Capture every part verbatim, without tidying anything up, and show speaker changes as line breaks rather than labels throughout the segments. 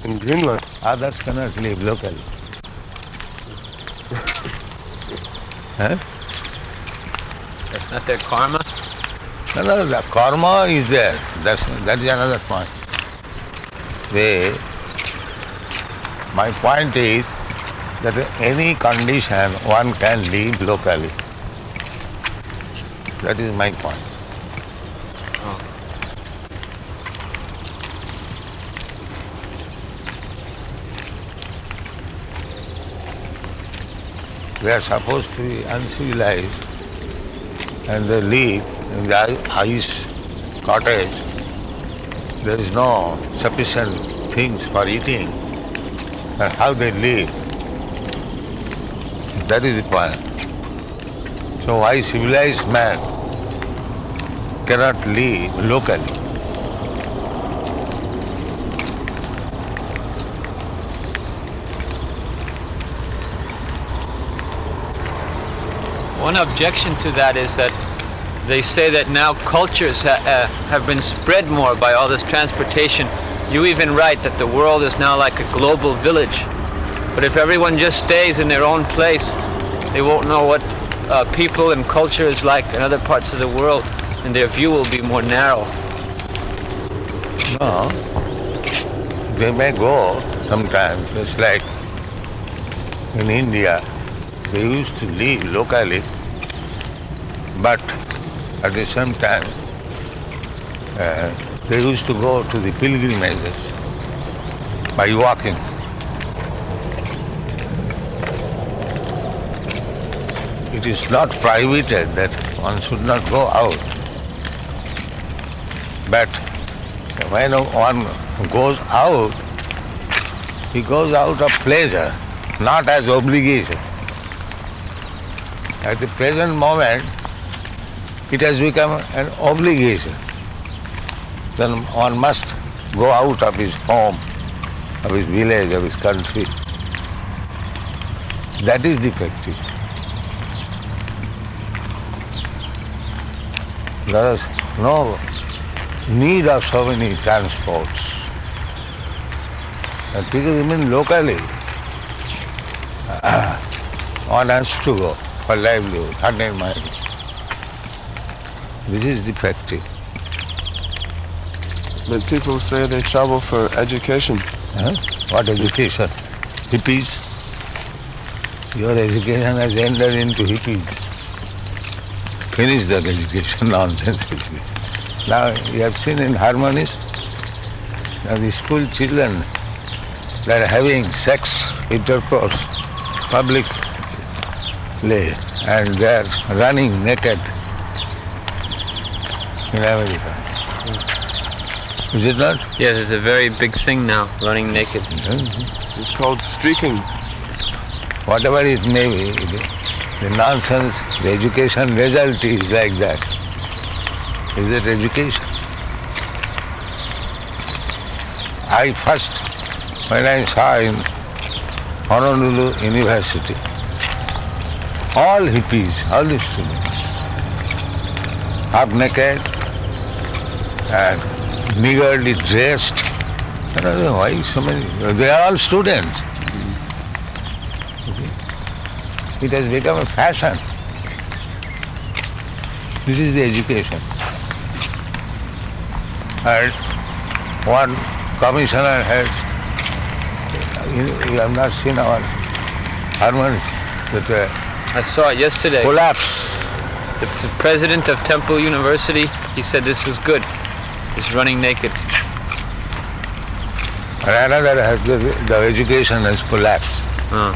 In Greenland?
Others cannot live locally. Huh?
That's not their karma?
No, no, the karma is there. That's, that is another point. They, my point is that in any condition one can live locally. That is my point.
Oh.
They are supposed to be uncivilized and they live in the ice cottage. There is no sufficient things for eating. And how they live? That is the point. So why civilized man cannot live locally?
One objection to that is that they say that now cultures ha uh, have been spread more by all this transportation. You even write that the world is now like a global village. But if everyone just stays in their own place, they won't know what uh, people and culture is like in other parts of the world, and their view will be more narrow.
No, they may go sometimes. It's like in India, they used to live locally, but at the same time, uh, they used to go to the pilgrimages by walking. It is not prohibited that one should not go out, but when one goes out, he goes out of pleasure, not as obligation. At the present moment, it has become an obligation. Then one must go out of his home, of his village, of his country. That is defective. There is no need of so many transports. And people remain locally. One has to go for livelihood, one hundred miles. This is defective.
But people say they travel for education.
Huh? What education? Hippies? Your education has entered into hippies. Finish that education, nonsense. Now you have seen in Harmonies, now the school children, they are having sex intercourse publicly and they are running naked in America. Is it not?
Yes, it's a very big thing now, running naked.
Mm-hmm.
It's called streaking.
Whatever it may be, the nonsense, the education result is like that. Is it education? I first, when I saw in Honolulu University, all hippies, all the students, half naked and meagerly dressed. I don't know why so many, they are all students. It has become a fashion. This is the education. And one commissioner has, you, you have not seen our Harmony, that uh,
I saw it yesterday.
collapse.
The, the president of Temple University, he said this is good. It's running naked.
And another has, the, the education has collapsed.
Uh.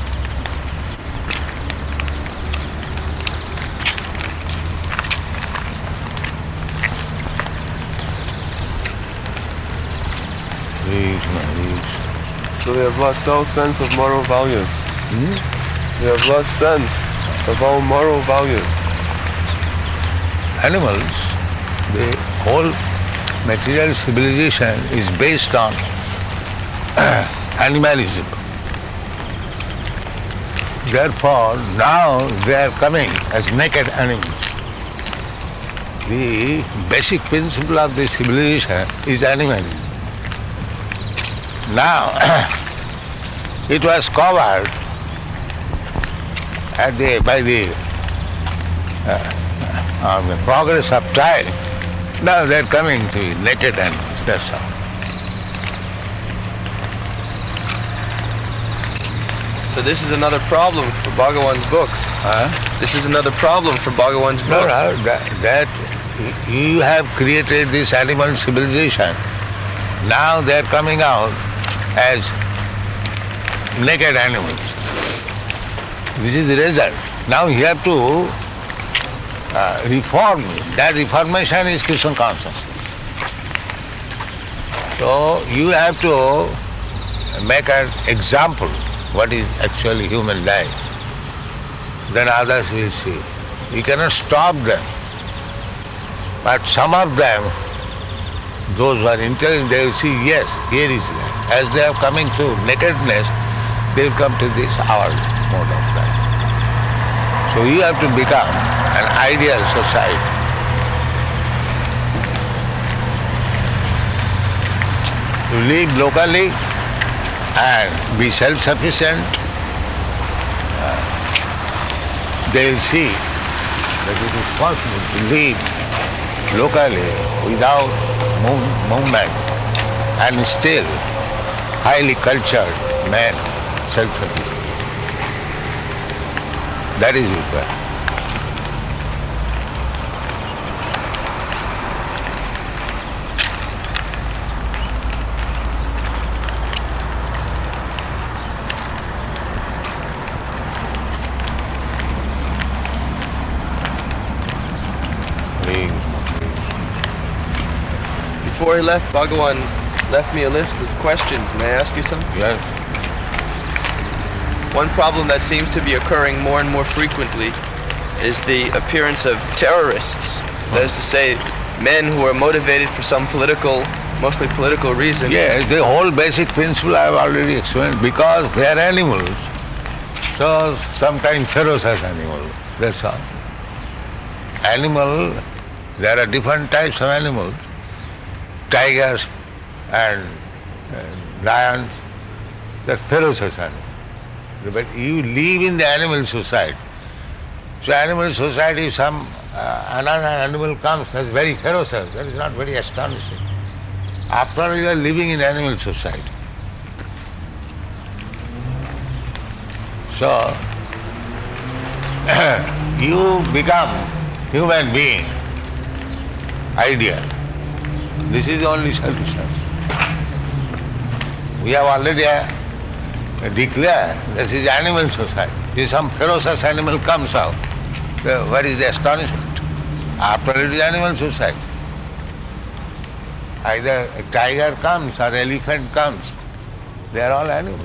So they have lost all sense of moral values.
Hmm?
They have lost sense of all moral values.
Animals, the whole material civilization is based on animalism. Therefore, now they are coming as naked animals. The basic principle of the civilization is animalism. Now, it was covered at the, by the, uh, uh, the progress of time. Now they're coming to be naked animals, that's all.
So this is another problem for Bhagawan's book.
Huh?
This is another problem for Bhagawan's
No,
book.
no, that, that you have created this animal civilization. Now they're coming out as naked animals. This is the result. Now you have to uh, reform. That reformation is Krishna consciousness. So you have to make an example what is actually human life. Then others will see. You cannot stop them. But some of them, those who are intelligent, they will see, yes, here is life. As they are coming to nakedness, they will come to this our mode of life. So you have to become an ideal society. To live locally and be self-sufficient, uh, they will see that it is possible to live locally without move, movement and still highly cultured man, self-sufficient. That is required.
Before he left, Bhagawan left me a list of questions. May I ask you some?
Yes.
One problem that seems to be occurring more and more frequently is the appearance of terrorists. That is to say, men who are motivated for some political, mostly political reason.
Yes, the whole basic principle I have already explained. Because they are animals, so sometimes ferocious animals, that's all. Animal, there are different types of animals. Tigers and uh, lions, they're ferocious animals. But you live in the animal society. So animal society, some uh, another animal comes that's very ferocious, that is not very astonishing. After all, you are living in animal society. So, you become human being, ideal. This is the only solution. We have already uh, declared this is animal society. If some ferocious animal comes out, uh, what is the astonishment? After all, it is animal society. Either a tiger comes or elephant comes, they are all animals.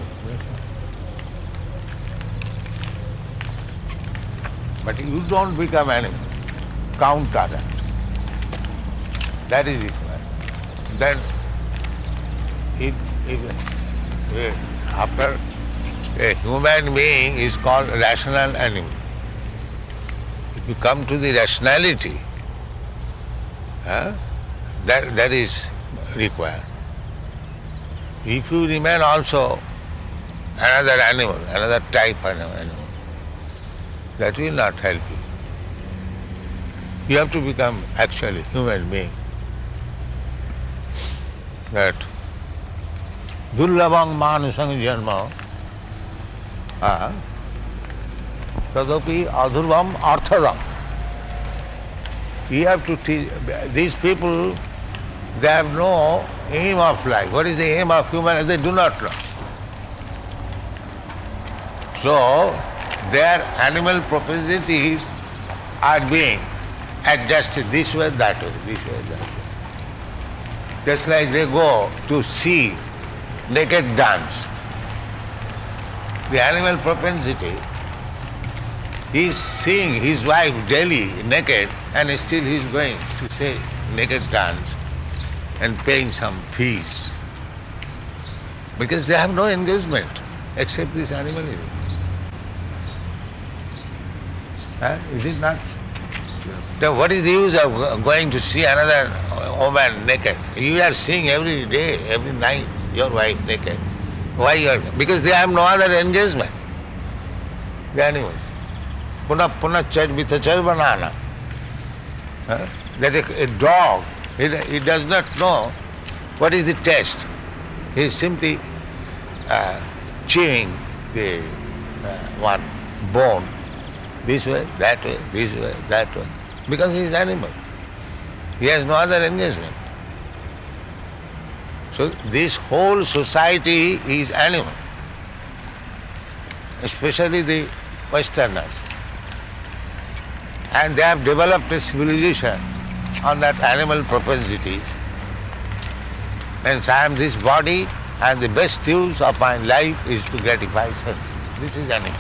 But you don't become animal. Counter that. That is it. Then, if, if, if after a human being is called a rational animal, if you come to the rationality, huh, that that is required. If you remain also another animal, another type of animal, that will not help you. You have to become actually human being. That durlabang manusang janma tadapi adhurvam arthadam. You have to teach these people, they have no aim of life. What is the aim of human? They do not know. So their animal propensities are being adjusted this way, that way, this way, that way. Just like they go to see naked dance. The animal propensity, he is seeing his wife daily naked and still he is going to say naked dance and paying some fees. Because they have no engagement except this animalism. Huh? Is it not?
Yes.
Then what is the use of going to see another woman naked? You are seeing every day, every night. your wife naked. Why you are? Because they have no other engagement. The animals. Puna puna char vitachar banana. Huh? That a, a dog, it, it does not know what is the taste. He is simply uh, chewing the uh, one bone, this way, that way, this way, that way, because he is animal. He has no other engagement. So this whole society is animal, especially the Westerners. And they have developed a civilization on that animal propensities. Hence I am this body and the best use of my life is to gratify senses. This is animal.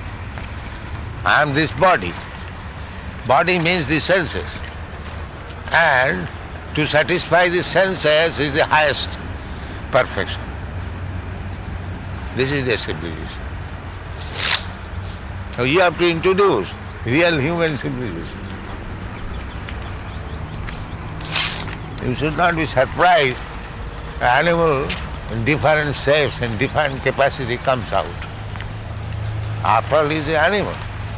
I am this body. Body means the senses. And to satisfy the senses is the highest perfection. This is the civilization. So you have to introduce real human civilization. You should not be surprised an animal in different shapes and different capacity comes out. After all, he is an animal.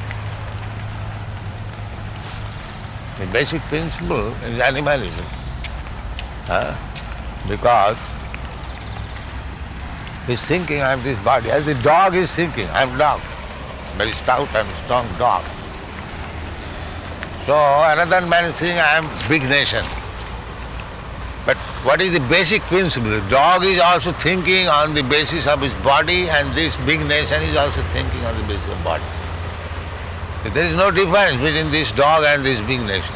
The basic principle is animalism. Huh? Because he is thinking, I am this body. As the dog is thinking, I am dog. Very stout and strong dog. So another man is saying, I am big nation. But what is the basic principle? The dog is also thinking on the basis of his body, and this big nation is also thinking on the basis of body. There is no difference between this dog and this big nation.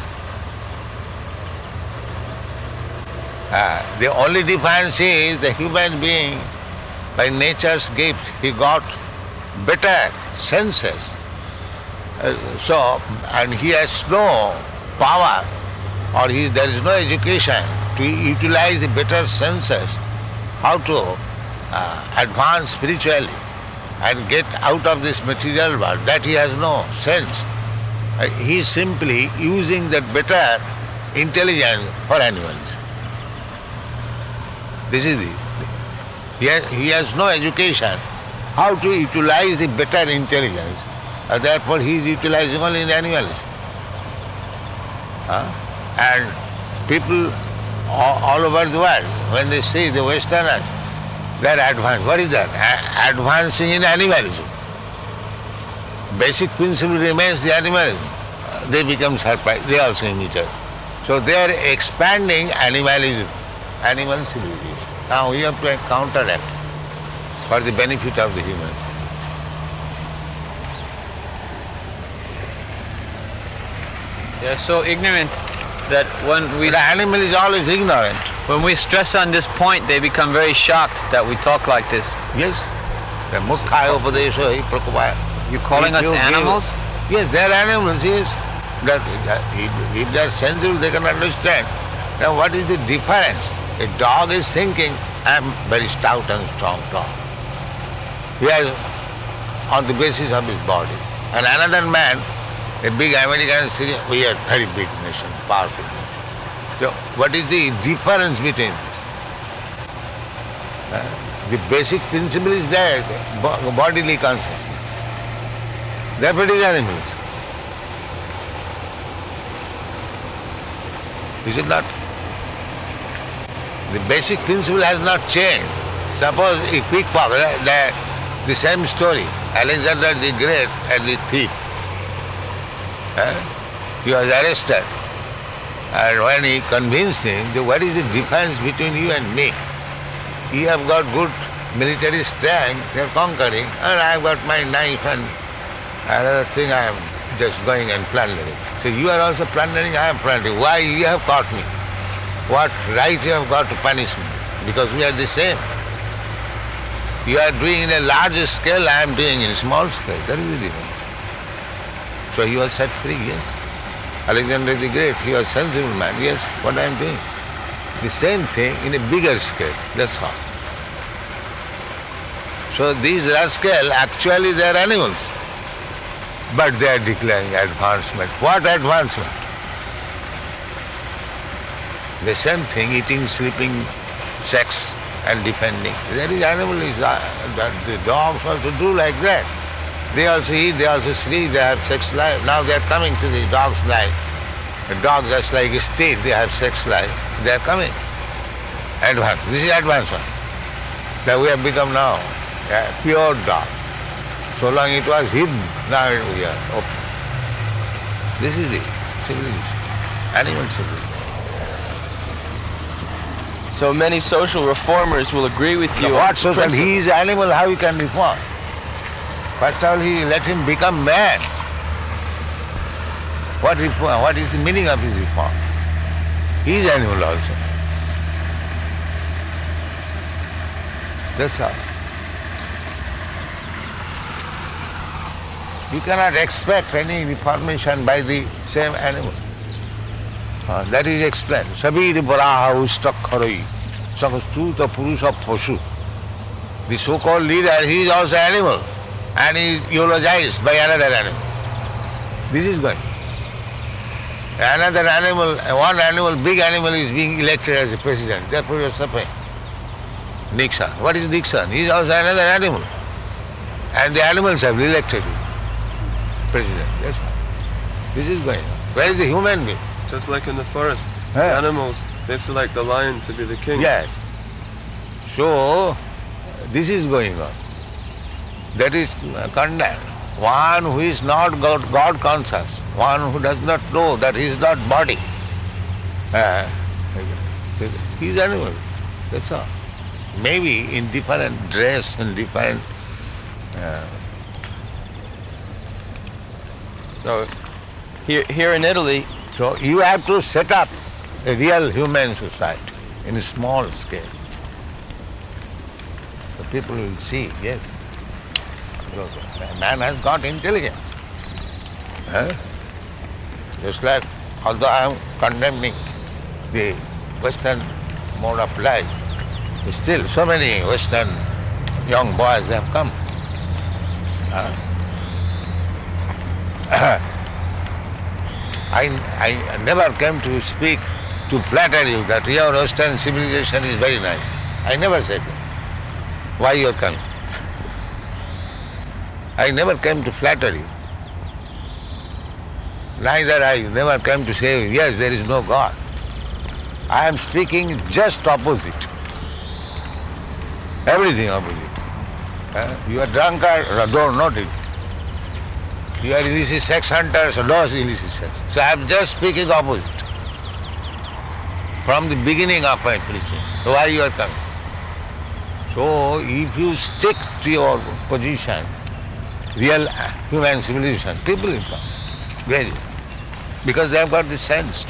Uh, the only difference is the human being, by nature's gift, he got better senses. Uh, so, and he has no power, or he, there is no education to utilize the better senses, how to uh, advance spiritually and get out of this material world. That he has no sense. Uh, he is simply using that better intelligence for animals. This is the, he has, he has no education how to utilize the better intelligence. Uh, therefore he is utilizing only in animals. Huh? And people all, all over the world, when they see the Westerners, they are advanced. What is that? A- advancing in animalism. Basic principle remains the animalism. Uh, they become surprised. They also imitate. So they are expanding animalism, animal civilization. Now we have to counteract for the benefit of the humans.
They are so ignorant that when we...
The animal is always ignorant.
When we stress on this point, they become very shocked that we talk like this.
Yes. The mukha upadesha hi prakupaya.
You're calling
If
us
you
animals?
Give, yes, they are animals, yes. That, that if, if they are sensible, they can understand. Now what is the difference? A dog is thinking, I am very stout and strong dog. He has, on the basis of his body. And another man, a big American is saying, we are very big nation, powerful nation. So what is the difference between this? Uh, the basic principle is there, the bodily consciousness. Therefore it is animals. Is it not? The basic principle has not changed. Suppose a pickpocket, the, the same story, Alexander the Great and the thief. Eh? He was arrested. And when he convinced him, that what is the difference between you and me? You have got good military strength, you are conquering, and I have got my knife and another thing I am just going and plundering. So you are also plundering, I am plundering. Why you have caught me? What right you have got to punish me? Because we are the same. You are doing in a larger scale, I am doing in a small scale. That is the difference. So he was set free, yes. Alexander the Great, he was a sensible man, yes, what I am doing. The same thing in a bigger scale, that's all. So these rascals, actually they are animals. But they are declaring advancement. What advancement? The same thing, eating, sleeping, sex, and defending. That is animal is uh, that the dogs also do like that. They also eat, they also sleep, they have sex life. Now they are coming to the dog's life. The dog just like a state, they have sex life. They are coming. Advanced. This is advancement. That we have become now a pure dog. So long it was hidden, now we are open. This is the civilization, animal civilization.
So many social reformers will agree with you.
Now what social? Principle. He is animal, how he can reform? First of all, he let him become man. What reform? What is the meaning of his reform? He is animal also. That's all. You cannot expect any reformation by the same animal. Uh, that is explained. Sabir Baraha Ustakharoi, Sakastuta Purusha Poshu. The so-called leader, he is also animal and he is eulogized by another animal. This is going. Another animal, one animal, big animal is being elected as a president. Therefore you are suffering. Nixon. What is Nixon? He is also another animal. And the animals have elected him president. Yes. This is going on. Where is the human being?
Just like in the forest,
Yeah.
the animals, they select the lion to be the king.
Yes. So, this is going on. That is condemned. One who is not God, God conscious, one who does not know that he is not body, uh, he is animal. That's all. Maybe in different dress and different. Uh,
So here, here in Italy,
so you have to set up a real human society in a small scale. The people will see, yes, man has got intelligence. Huh? Just like, although I am condemning the Western mode of life, still so many Western young boys have come. Huh? I, I never came to speak to flatter you that your Western civilization is very nice. I never said that. Why you are coming? I never came to flatter you. Neither I never came to say, yes, there is no God. I am speaking just opposite. Everything opposite. Uh, you are drunkard, don't note it. You are illicit sex hunters, lost illicit sex. So I am just speaking opposite. From the beginning of my preaching. So why you are coming? So if you stick to your position, real human civilization, people will come. Very. Because they have got the sense.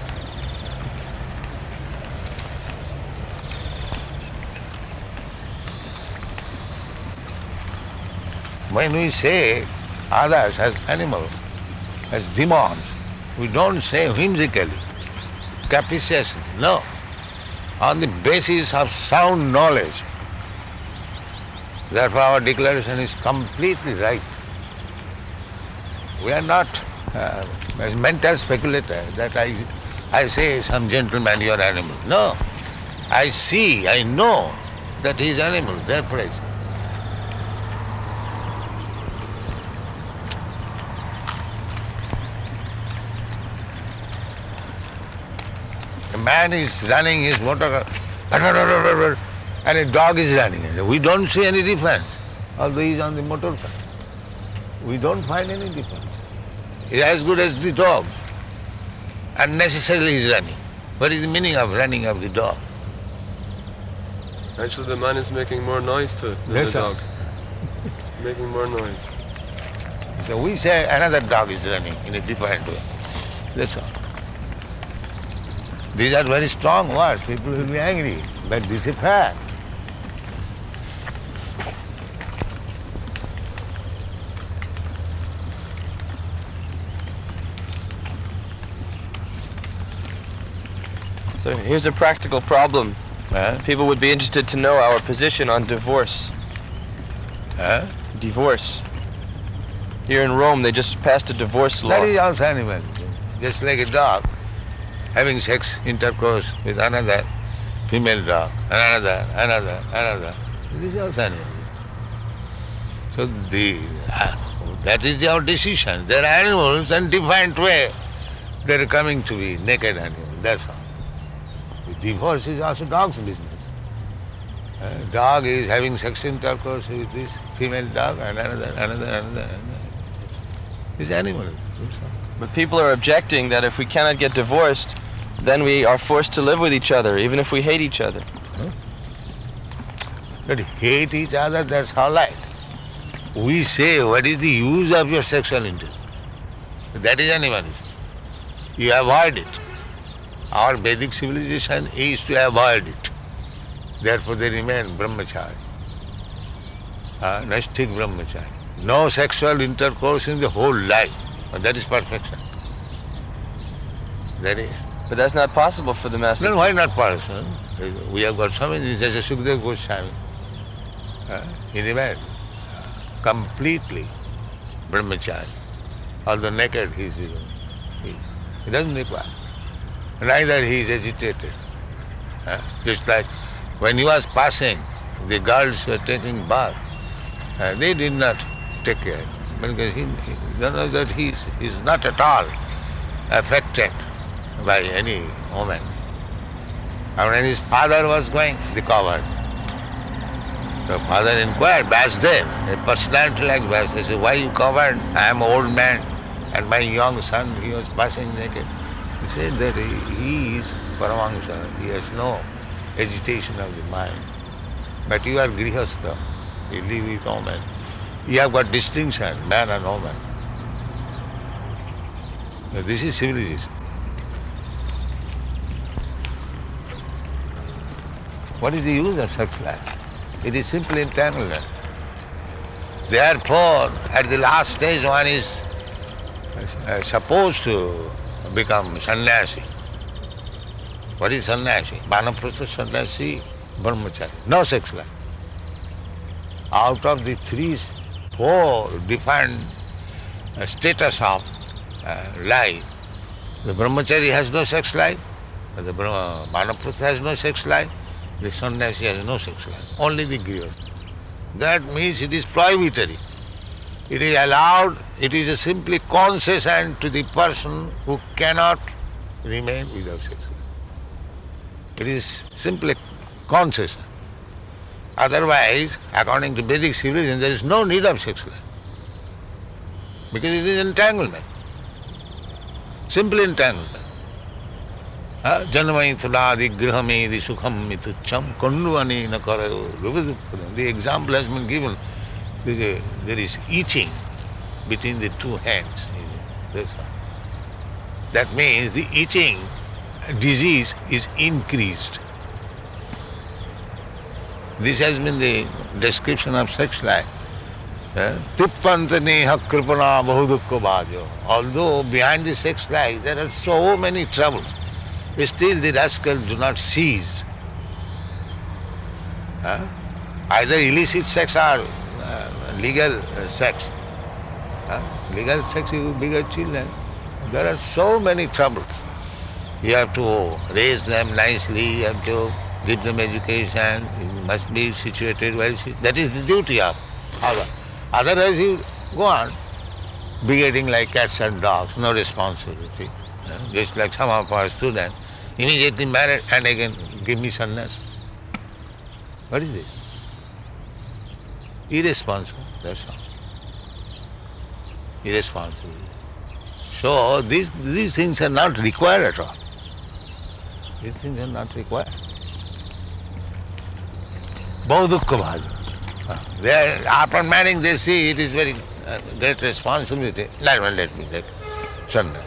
When we say others as animals, as demons, we don't say whimsically, capriciously, no. On the basis of sound knowledge. Therefore our declaration is completely right. We are not uh, as mental speculators that I, I say some gentleman you are animal. No. I see, I know that he is animal, therefore I say. A man is running his motor and a dog is running. We don't see any difference, although he is on the motor car. We don't find any difference. He is as good as the dog. Unnecessarily he is running. What is the meaning of running of the dog?
Actually, the man is making more noise to it than
Yes,
the
sir.
dog. Making more noise.
So we say another dog is running in a different way. That's all. These are very strong words. People will be angry, but this is fact.
so here's a practical problem.
Huh?
People would be interested to know our position on divorce.
Huh?
Divorce. Here in Rome, they just passed a divorce law.
That is also animal. Just like a dog having sex intercourse with another, female dog, another, another, another. This is also animalism. So the, uh, that is our decision. They are animals in different way. They are coming to be naked animals, that's all. The divorce is also dog's business. Uh, dog is having sex intercourse with this female dog and another, another, another, another. It's animalism.
But people are objecting that if we cannot get divorced, then we are forced to live with each other, even if we hate each other.
Huh? But hate each other, that's all right. We say, what is the use of your sexual interest? That is animalism. You avoid it. Our Vedic civilization is to avoid it. Therefore they remain brahmachari. Uh, Naisthik brahmachari. No sexual intercourse in the whole life. That is perfection. That is.
But that's not possible for the master.
Then why not possible? We have got so many, such as Sukadeva Goswami. Uh, he remained uh, completely brahmachari. Although naked he is, he, he doesn't require. Neither he is agitated. Uh, just like when he was passing, the girls were taking bath. Uh, they did not take care. Because he, he they know that he is, is not at all affected by any woman. And when his father was going, they covered. The father inquired, Vyasdev, a personality like Vyasdev, said, why you covered? I am an old man and my young son, he was passing naked. He said that he, he is Paramahamsa, he has no agitation of the mind. But you are Grihastha, you live with women. You have got distinction, man and woman. Now, this is civilization. What is the use of such life? It is simply entanglement. Therefore, at the last stage, one is uh, supposed to become sannyasi. What is sannyasi? Vanaprastha sannyasi, brahmachari. No sex life. Out of the three, four different uh, status of uh, life, the brahmachari has no sex life, the vanaprastha has no sex life, the sannyasi has no sex life, only the grihastha. That means it is prohibitory. It is allowed, it is a simply concession to the person who cannot remain without sex life. It is simply concession. Otherwise, according to Vedic civilization, there is no need of sex life. Because it is entanglement. Simple entanglement. Janmai thuladi grihamedi sukham mitucham konduani nakarayo ruvidukpadam. The example has been given. There is, a, there is itching between the two hands. That's all. That means the itching disease is increased. This has been the description of sex life. Tippanta neha kripana bahudukko bhajo. Although behind the sex life there are so many troubles, still the rascals do not cease. Huh? Either illicit sex or uh, legal uh, sex. Huh? Legal sex is with bigger children. There are so many troubles. You have to raise them nicely, you have to give them education, it must be situated well. That is the duty of Allah. Otherwise you go on behaving like cats and dogs, no responsibility. Uh, just like some of our students, immediately married and again give me sannyas. What is this? Irresponsible, that's all. Irresponsible. So these, these things are not required at all. These things are not required. Bahudukka bhaja. They are, after marrying they see it is very uh, great responsibility. Let me, let me, let me. Sannyas.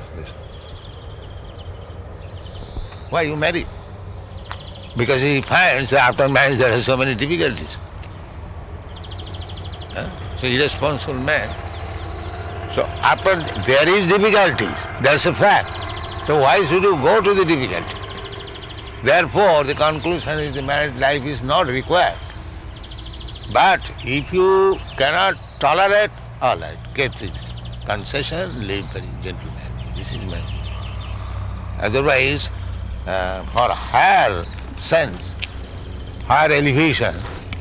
Why you marry? Because he finds that after marriage there are so many difficulties. Huh? So irresponsible man. So after there is difficulties, that's a fact. So why should you go to the difficulty? Therefore the conclusion is the marriage life is not required. But if you cannot tolerate, all right, get this concession, live very gentlemanly. This is marriage. Otherwise, Uh, for higher sense, higher elevation.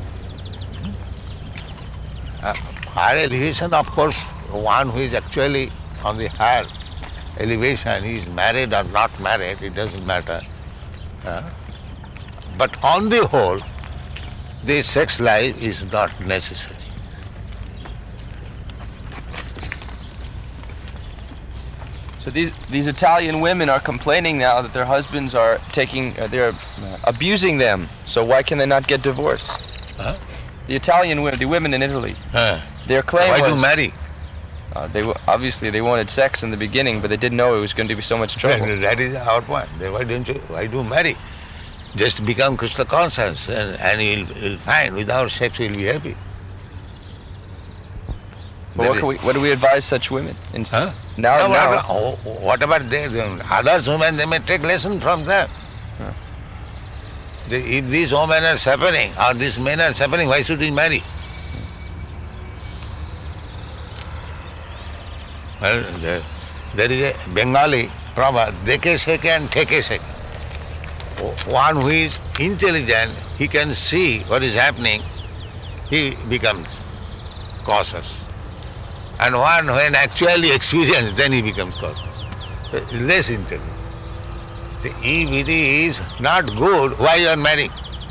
Uh, higher elevation, of course, one who is actually on the higher elevation, he is married or not married, it doesn't matter. Uh, but on the whole, the sex life is not necessary.
So these these Italian women are complaining now that their husbands are taking, uh, they're uh, abusing them. So why can they not get divorced?
Huh?
The Italian women, the women in Italy,
Uh,
their claim
why
was
do marry?
uh, they w- obviously they wanted sex in the beginning, but they didn't know it was going to be so much trouble.
Well, that is our point. Then why don't you? Why do marry? Just become Krishna conscious, and, and you'll, you'll find without sex you'll be happy.
But what, can we, what do we advise such women? In,
Huh?
Now,
No,
now,
what, oh, what about they, the others women? They may take lesson from them.
Huh.
They, if these women are suffering or these men are suffering, why should we marry? Well, there, there is a Bengali proverb, deke seke and take seke. One who is intelligent, he can see what is happening, he becomes cautious. And one when actually experienced, then he becomes cautious. Less intelligent. See, if it is not good, why you are marrying?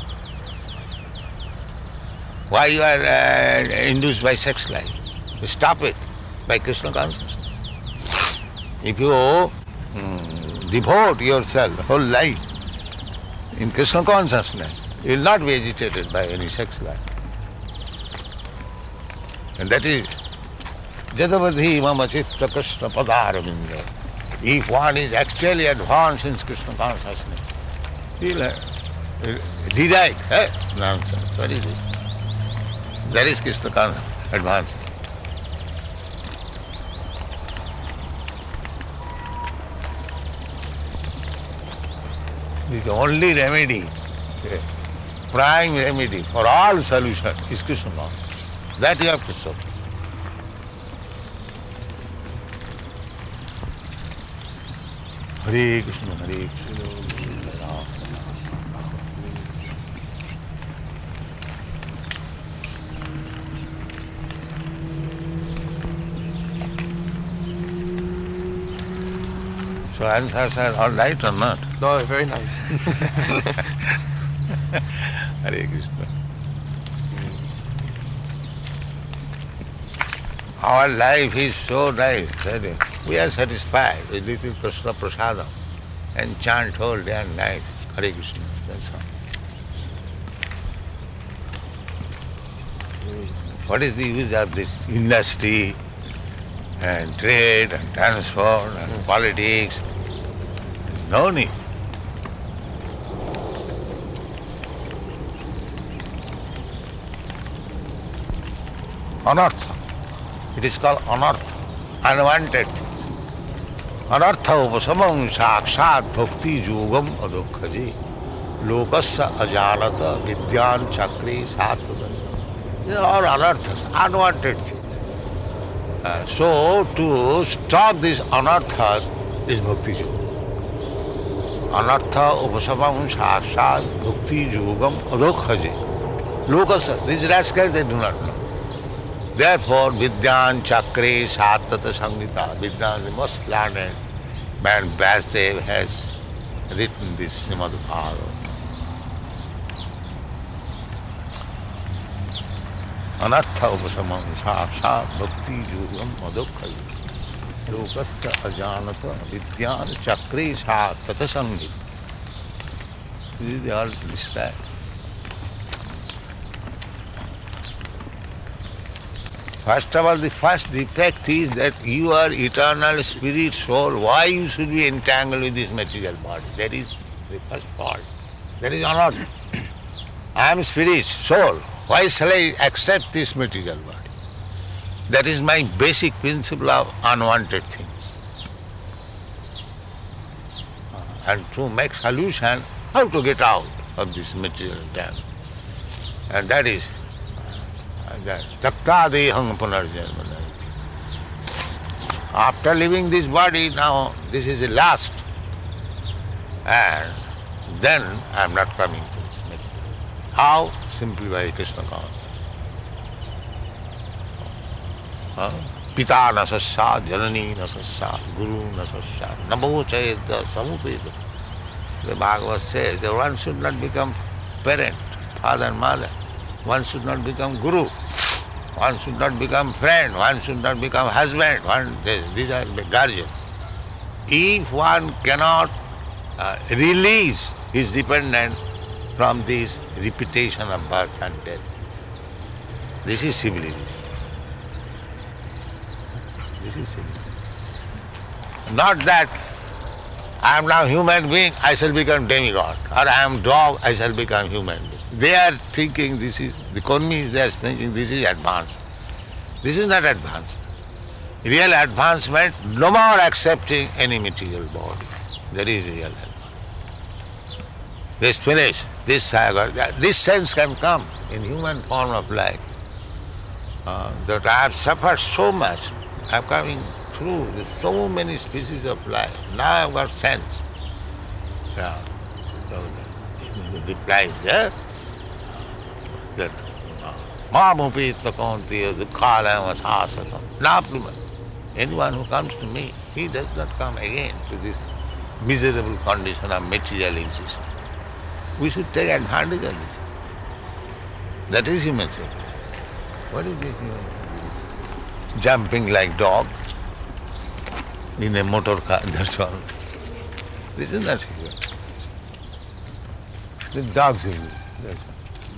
Why you are uh, induced by sex life? Stop it by Krishna consciousness. If you mm, devote yourself whole life in Krishna consciousness, you will not be agitated by any sex life. And that is Jadavadhi mama chitta Krishna padaravinda. If one is actually advanced in Krishna consciousness, he will uh, derive eh? nonsense. What is this? That is Krishna consciousness, advanced. The only remedy, prime remedy for all solution is Krishna consciousness. That you have to solve. Hare Krishna, Hare Krishna, Ram So answers are all right or not?
no, very nice.
Hare Krishna. Our life is so nice that we are satisfied with little Krishna prasadam and chant whole day and night Hare Krishna. That's all. What is the use of this industry and trade and transport and politics? No need. Anartha. It is called anartha, unwanted thing. Anartha upasamam sakshat bhakti yogam adukhaji lokasya ajanata vidyan chakri sattva. These are all anarthas, unwanted things. Uh, so to stop these anarthas is bhakti yoga. Anartha upasamam sakshat bhakti yogam adukhaji lokasya. These rascals, they do not know. Therefore, Vidyan Chakre Sattata Sangita, Vidyan, the most learned man, Vasudev, has written this Srimad Bhagavatam. Anartha upasamam sakshat bhakti yogam adukhaji lokasya ajanata vidyan chakre sattata sangita. This is the all described. First of all, the first defect is that you are eternal spirit, soul. Why you should be entangled with this material body? That is the first fault. That is not. I am spirit, soul. Why shall I accept this material body? That is my basic principle of unwanted things. And to make solution, how to get out of this material dam. And that is Taktadeham punarjanmanati. After leaving this body, now this is the last. And then I am not coming to this material. How? Simply by Krishna consciousness. Huh? Pita na sasya, janani na sasya, guru na sasya, namo chayedya samupeda. The Bhagavad says that one should not become parent, father and mother. One should not become guru. One should not become friend. One should not become husband. One, these are the guardians. If one cannot uh, release his dependent from this repetition of birth and death, this is civilization. This is civilization. Not that I am now human being, I shall become demigod, or I am dog, I shall become human being. They are thinking this is, the Konmis, they are thinking this is advanced. This is not advanced. Real advancement, no more accepting any material body. That is real advancement. This finish, this saga, this sense can come in human form of life. Uh, that I have suffered so much, I am coming through so many species of life. Now I have got sense. Yeah. So the, the reply is there. That Mamupi Takanti, the Kala was Asata. Napluma. Anyone who comes to me, he does not come again to this miserable condition of material existence. We should take advantage of this. That is human nature. What is this human nature? Jumping like dog in a motor car, that's all. This is not human. The dogs is that's all.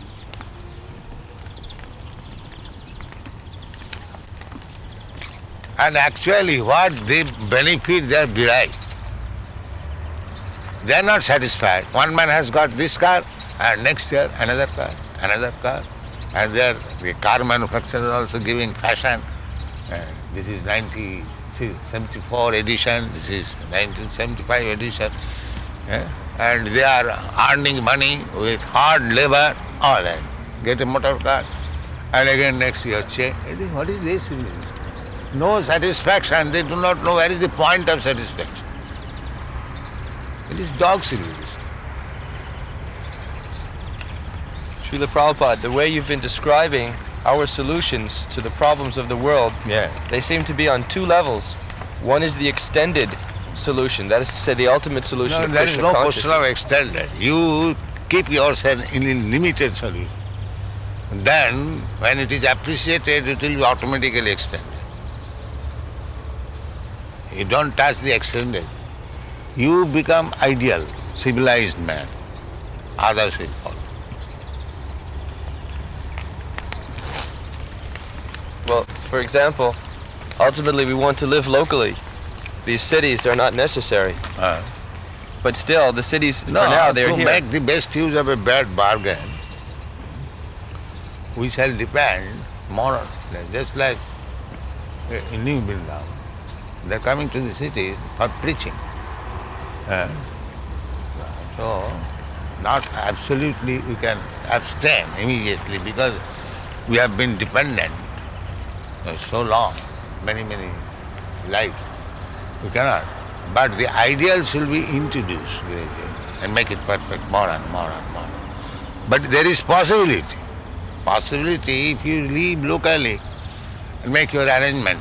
And actually what they benefit they have derived. They are not satisfied. One man has got this car and next year another car, another car. And there the car manufacturer also giving fashion. And this is nineteen seventy-four edition, this is nineteen seventy-five edition. Yeah? And they are earning money with hard labor, all right. Get a motor car and again next year change. I think what is this? No satisfaction, they do not know where is the point of satisfaction. It is dog civilization.
Srila Prabhupada, the way you've been describing our solutions to the problems of the world,
Yeah.
they seem to be on two levels. One is the extended solution, that is to say the ultimate solution
No,
of
there is
Krishna
no question
consciousness.
of extended. You keep yourself in a limited solution. Then, when it is appreciated, it will be automatically extended. You don't touch the extended. You become ideal, civilized man. Others will follow.
Well, for example, ultimately we want to live locally. These cities are not necessary.
Uh,
But still, the cities,
no,
for now, they're
to
here.
make the best use of a bad bargain, we shall depend more on, just like in New Vrindavan. They're coming to the city for preaching. Uh, so, not absolutely we can abstain immediately because we have been dependent for so long, many, many lives. We cannot. But the ideals will be introduced gradually and make it perfect more and more and more. But there is possibility. Possibility if you live locally and make your arrangement.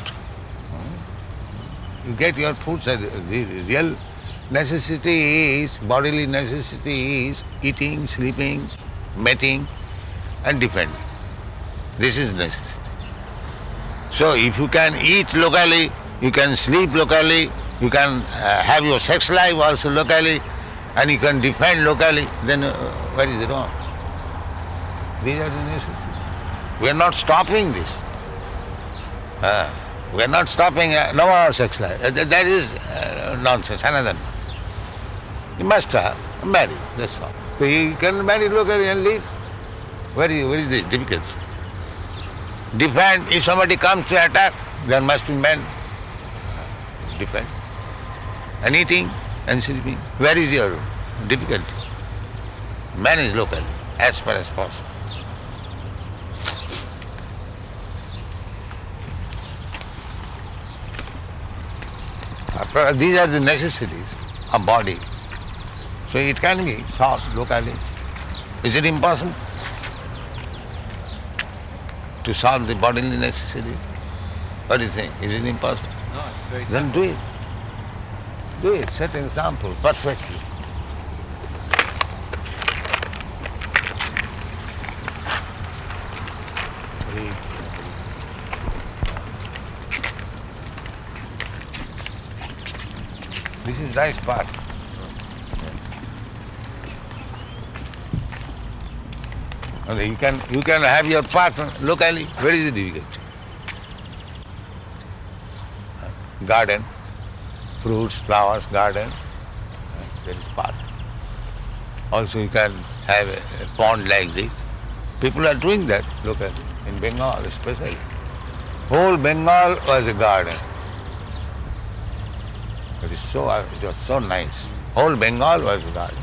You get your food. The real necessity is, bodily necessity is eating, sleeping, mating and defending. This is necessity. So if you can eat locally, you can sleep locally, you can uh, have your sex life also locally, and you can defend locally, then uh, where is it wrong? These are the necessities. We are not stopping this. Uh, we are not stopping, uh, no more sex life. Uh, that is uh, nonsense, another nonsense. You must have marry, that's all. So you can marry locally and live. Where is, where is the difficulty? Defend, if somebody comes to attack, there must be men. Defend. And eating and sleeping. Where is your difficulty? Manage locally, as far as possible. These are the necessities of body. So it can be solved locally. Is it impossible to solve the bodily necessities? What do you think? Is it impossible?
No, it's very
Then
simple.
do it. Do it. Set an example perfectly. This is rice park. And you can you can have your park locally. Very is it difficult? Garden, fruits, flowers, garden. There is park. Also you can have a, a pond like this. People are doing that locally, in Bengal especially. Whole Bengal was a garden. It is so it was so nice. Whole Bengal was a garden.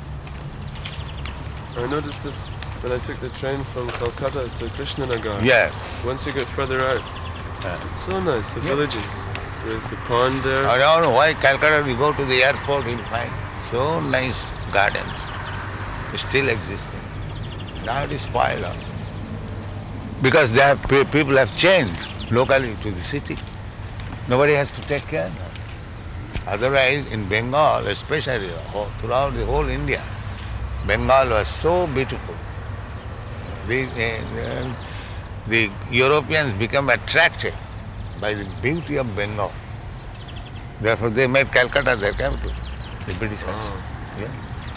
I noticed this when I took the train from Calcutta to Krishnanagar.
Yeah.
Once you get further out,
Yeah.
it's so nice, the
Yeah.
villages. There's the pond there.
I don't know why Calcutta, you go to the airport, you'll find so nice gardens still existing. Now it is spoiled out. Because they have, pe- people have changed locally to the city. Nobody has to take care now. Otherwise, in Bengal, especially whole- throughout the whole India, Bengal was so beautiful. The, uh, the Europeans become attracted by the beauty of Bengal. Therefore, they made Calcutta their capital, the Britishers.
Oh.
Yeah.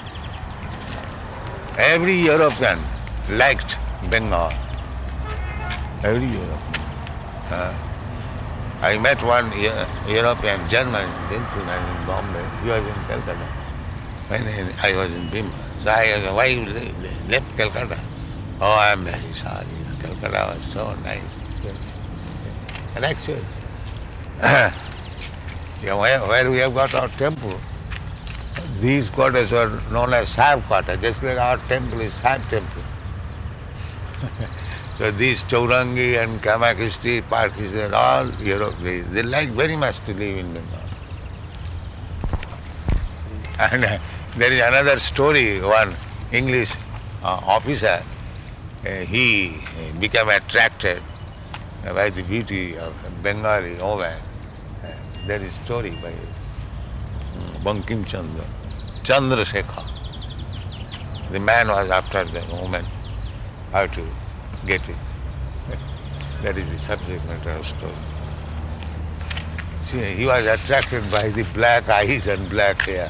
Every European liked Bengal. Every European. Uh, I met one Eu- European German gentleman in Bombay. He was in Calcutta when I was in Bimba. So I asked, why you le- le- left Calcutta? Oh, I'm very sorry. Calcutta was so nice. Yes. And actually, yeah, where, where we have got our temple, these quarters were known as Sahib quarter, just like our temple is Sahib temple. So these Chaurangi and Kamakishti, Parkis are all Europe. They, they like very much to live in Bengal. And uh, there is another story, one English uh, officer, uh, he uh, became attracted by the beauty of a Bengali woman. Uh, there is a story by uh, Bankim Chandra, Chandrasekhar. The man was after the woman, how to get it. That is the subject matter of story. See, he was attracted by the black eyes and black hair.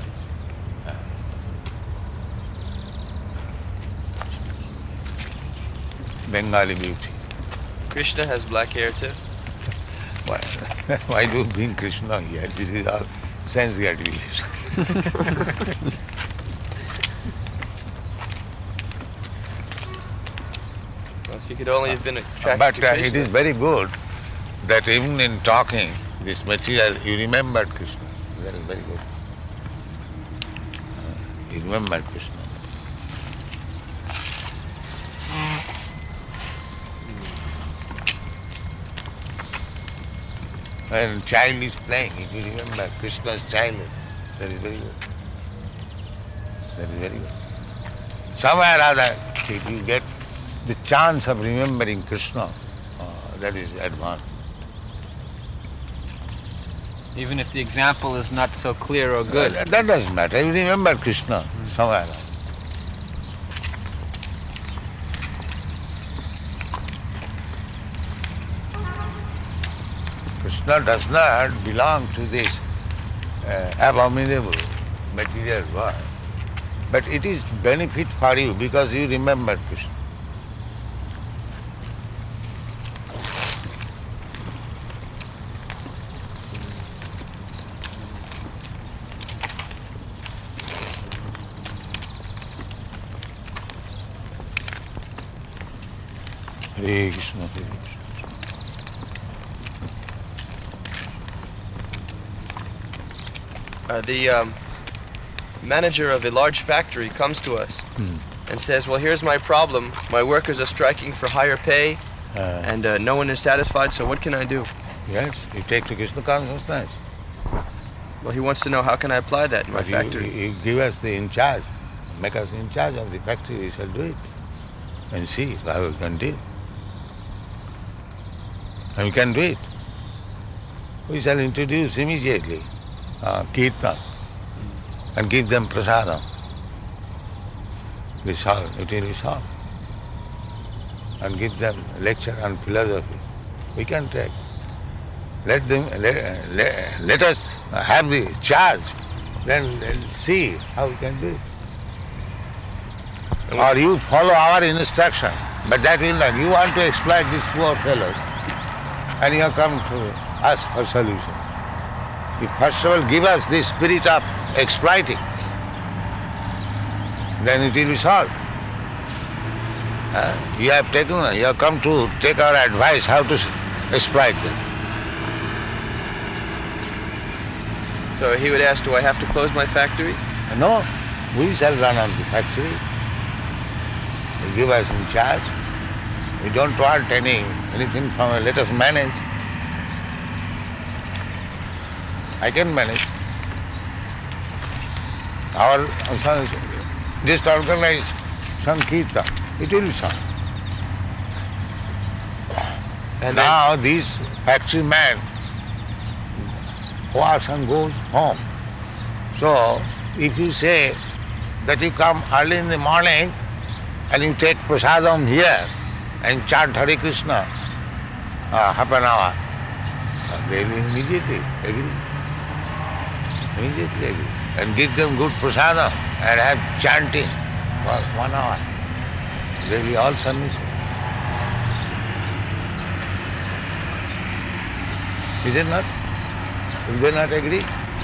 Bengali beauty.
Krishna has black hair too.
Why, why do you bring Krishna here? This is all sense gratification.
Well, if he could only have been attracted
But
to
uh,
Krishna.
it is very good that even in talking this material, you remembered Krishna. That is very good. Uh, you remembered Krishna. When child is playing, if you remember Krishna's childhood, that is very good. That is very good. Somewhere or other, if you get the chance of remembering Krishna, uh, that is advanced.
Even if the example is not so clear or good.
That, that doesn't matter. You remember Krishna somewhere or other. Krishna does not belong to this uh, abominable material world. But it is benefit for you because you remember Krishna. Hare Krishna, Hare Krishna.
Uh, the um, manager of a large factory comes to us
Hmm.
and says, well, here's my problem. My workers are striking for higher pay
Uh,
and uh, no one is satisfied, so what can I do?
yes, you take to Krishna consciousness.
Well, he wants to know how can I apply that in my
But you,
factory.
you, you give us the in charge, make us in charge of the factory, we shall do it and see how we can do it. And we can do it. We shall introduce immediately uh, kirtan and give them prasadam. We solve, it will be solved. And give them lecture on philosophy. We can take. Let them, let, let, let us have the charge, then let's see how we can do it. Or you follow our instruction, but that will not. You want to exploit these poor fellows, and you have come to us for solution. You first of all give us the spirit of exploiting, then it will be solved. Uh, you have taken, you have come to take our advice how to exploit them.
So he would ask, do I have to close my factory?
No, we shall run on the factory. You give us in charge. We don't want any anything from it. Let us manage. I can manage. Our just organize Sankirtan. It will be solved.
And
now these factory men wash and goes home. So if you say that you come early in the morning and you take prasadam here and chant Hare Krishna uh, half an hour, uh, they will immediately agree. Immediately agree. And give them good prasadam and have chanting for one hour. They will be all submissive. Is it not? Will they not agree?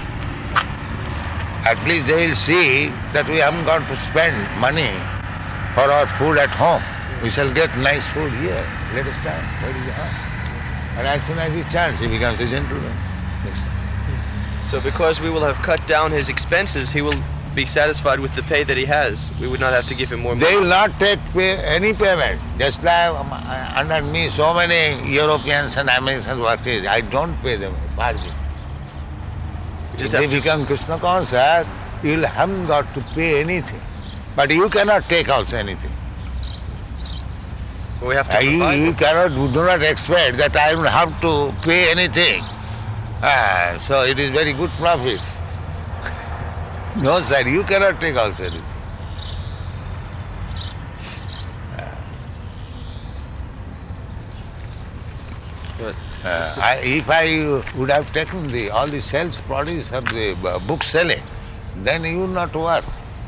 At least they will see that we haven't got to spend money for our food at home. We shall get nice food here. Let us chant. Where is the harm? And as soon as he chants, he becomes a gentleman. Yes.
So because we will have cut down his expenses, he will be satisfied with the pay that he has. We would not have to give him more money.
They will not take pay, any payment. Just like um, under me, so many Europeans and Americans workers, I don't pay them a margin. If they become Krishna conscious, you haven't got to pay anything. But you cannot take also anything.
We have to
Uh, you,
provide
you
them.
cannot, you do not expect that I will have to pay anything. Ah, so it is very good profit. No, sir, you cannot take also anything.
But
Uh, I, if I would have taken the all the sales produce of the uh, book selling, then you would not work.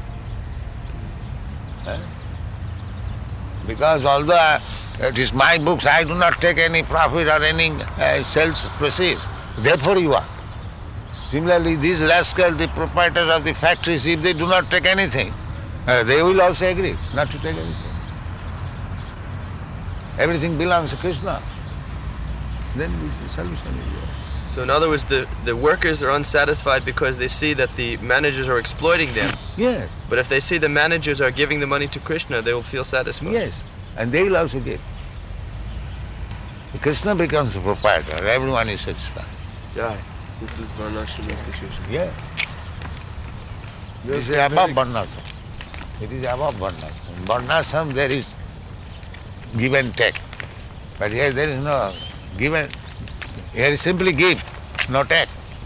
Huh? Because although uh, it is my books, I do not take any profit or any uh, sales proceeds. Therefore you are. Similarly, these rascals, the proprietors of the factories, if they do not take anything, uh, they will also agree not to take anything. Everything belongs to Krishna. Then the solution is there.
So in other words, the, the workers are unsatisfied because they see that the managers are exploiting them.
Yes,
But if they see the managers are giving the money to Krishna, they will feel satisfied.
yes. And they will also get. Krishna becomes the proprietor, everyone is satisfied.
Jai.
This is Varnashram institution.
Yeah.
They're
This is above
very-
Varnashram. It is above Varnashram. In Varnashram there is give and take. But here there is no give and, here is simply give, no take.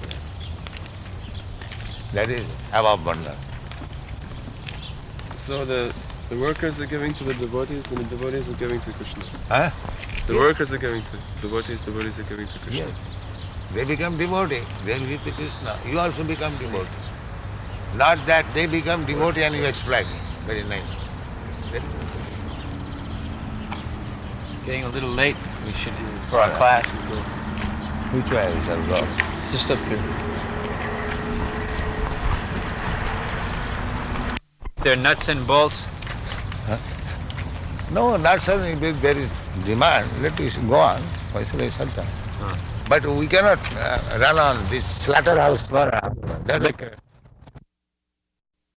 That is above Varnashram.
So the, the workers are giving to the devotees and the devotees are giving to Krishna.
Huh?
The workers are giving to devotees, devotees are giving to Krishna.
Yes. They become devotee, they will give to Krishna. You also become devotee. Not that they become devotee and you exploit it. Very nice. Very nice.
Getting a little late. We should for our class.
Which way we shall go?
Just up here. They're nuts and bolts.
No, not certainly. If there is demand, let us go on. Why should I shut down?
Huh.
But we cannot uh, run on this slaughterhouse.
Slaughterhouse.
That
Liquor.